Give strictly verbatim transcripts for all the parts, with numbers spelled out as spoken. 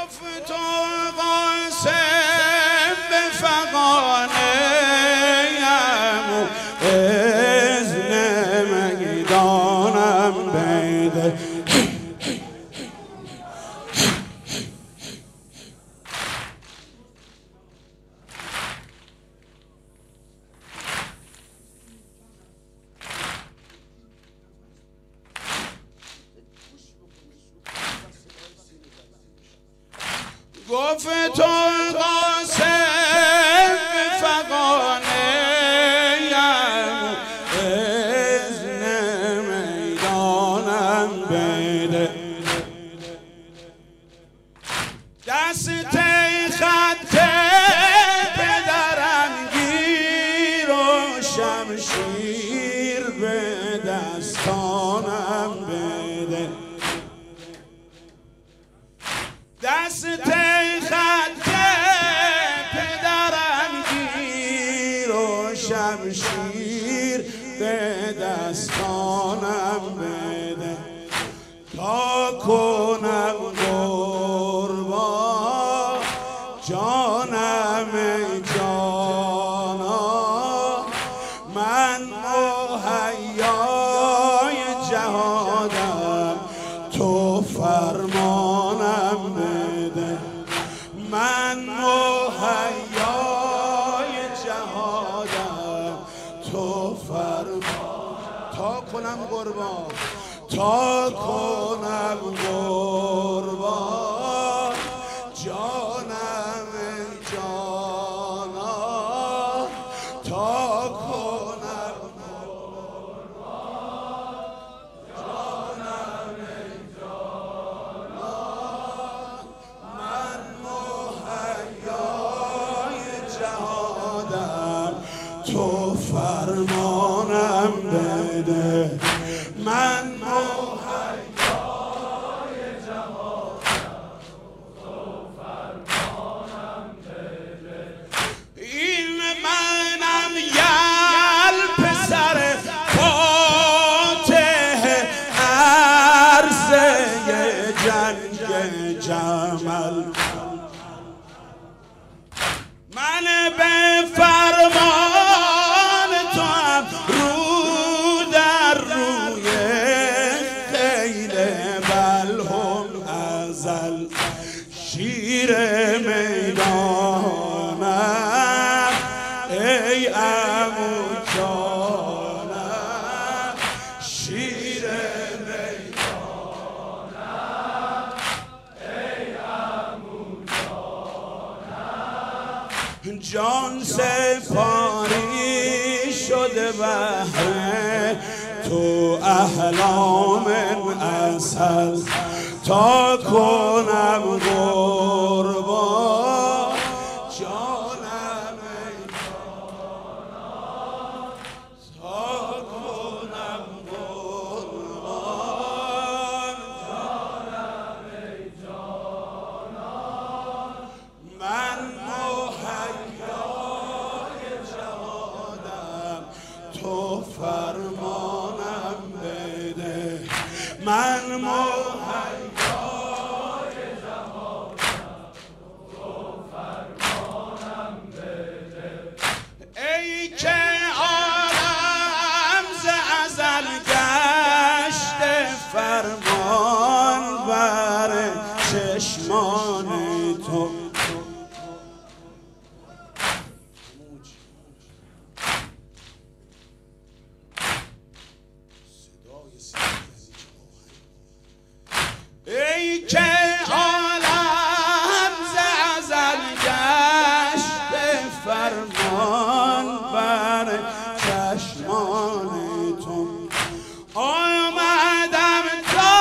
گفت تو قاسم به فغانیم و اذن میدانم بیده گفت تو قاسم به فغانیم و اذن میدانم بیده دست خط پدرم گیر و شمشیر به دستانم بده دست خط پدرم گیر و شمشیر به دستانم بده تا کنم قربان جانم جانا من مهیای جهادم تو فرمانم بده من مهیای جهادم تو فرمان تا کنم قربان تا کنم قربان جانم جانا تا کنم قربان جانم جانا من مهیای جهادم تو فرمانم بده من مهیای جهادم تو فرمانم بده این منم یل پسر فاتح عرصه جنگ جمل من به فرمان تو هم رو در روی خیل بلهم ازل شیر میدانم ای عمو جانم شیر میدانم ای عمو جانم جان سپاری شده بهر تو احلام اصل تا کنم قربان جانم جانا تا کنم قربان جانم جانا من مهیای جهادم تو فرمانم بده من مهیای جهادم تو فرمانم بده ای که عالم ز ازل گشته فرمان بر چشمان تو ای که عالم ز ازل گشته فرمان بر چشمان تو آمدم تا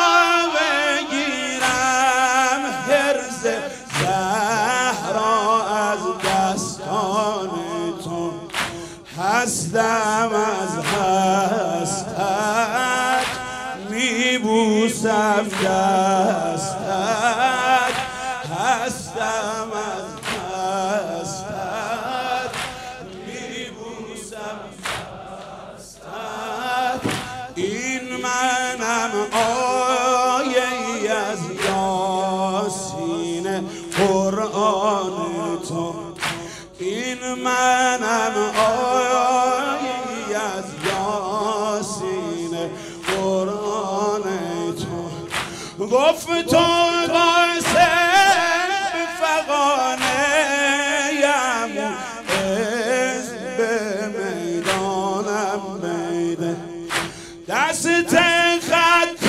بگیرم حرز زهرا از دستان تو هستم از هستت میبوسم دستت هستم از هستت میبوسم دستت این منم آیه ای از یاسین قرآن تو گفت تو قاسم به فغانه یم از به میدانم میده دست خط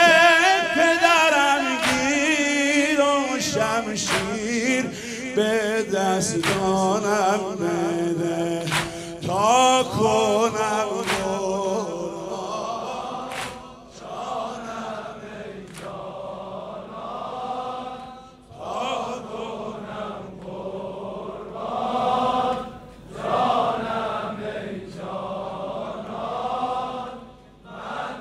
پدرم گیر و شمشیر به دستانم بده تا کنم قربان جانم ای جانان تا کنم قربان جانم ای جانان من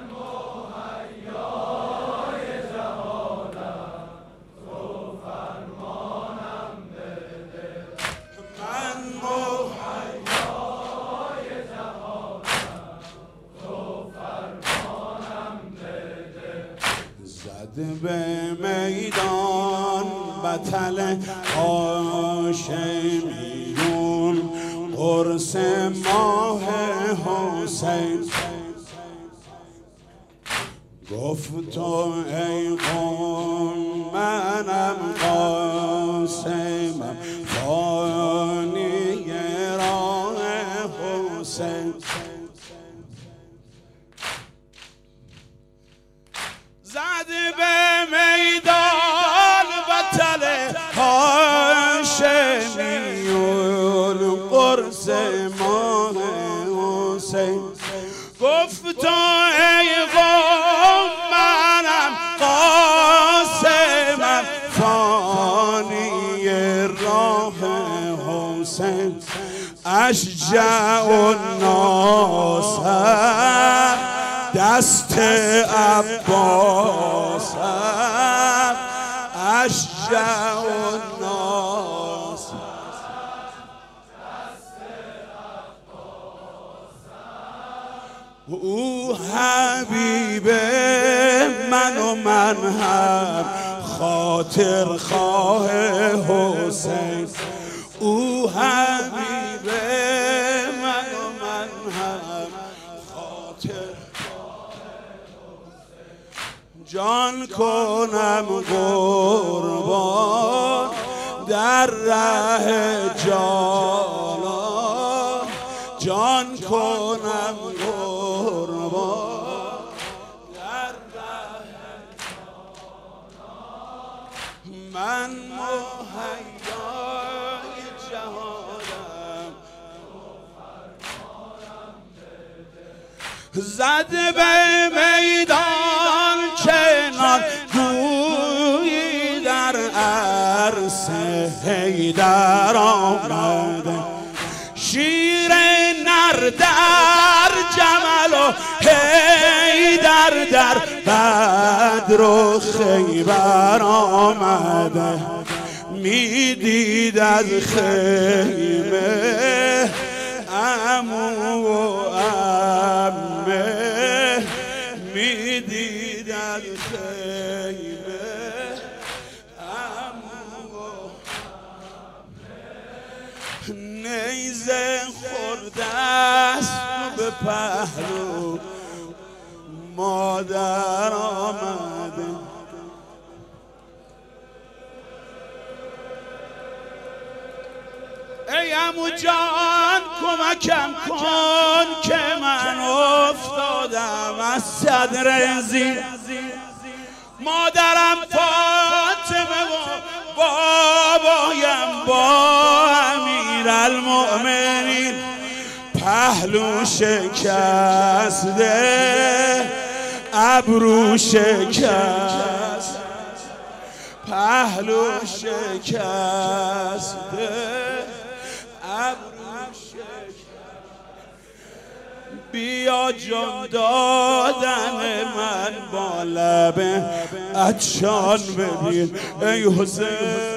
مهیای جهانم تو فرمانم بده من مهیای جهانم تو فرمانم بده زد به میدان بطل هاشمیون قرص ماه حسین گفت تو ای قوم منم قاسمم فانی راه حسین زد به میدان بطل هاشمیون قرص ماه حسین گفت تو ای قوم منم قاسمم فانی راه حسین اشجع الناس دست عباسم اشجع الناس او حبیب من و من هم خاطر خواه حسین او حبیب من و من هم خاطر جان کنم قربان در ره جانان جان کنم قربان در ره جانان من مهیای جهانم زد به میدان چنان گویی در عرصه حیدر آمده شیر نر در جمل و حیدر در بدر و خیبر آمده میدید از خیمه عمو و عمه میدید از خیمه عمو و عمه نیزه خورده است به پهلو مادر آمده ای عمو جان کمکم کن که من افتادم از صدر زیر مادرم فاطمه و بابایم با امیرالمؤمنین پهلو شکسته ابرو شکست پهلو شکسته بیا جان دادن من با لب عطشان ببین ای حسین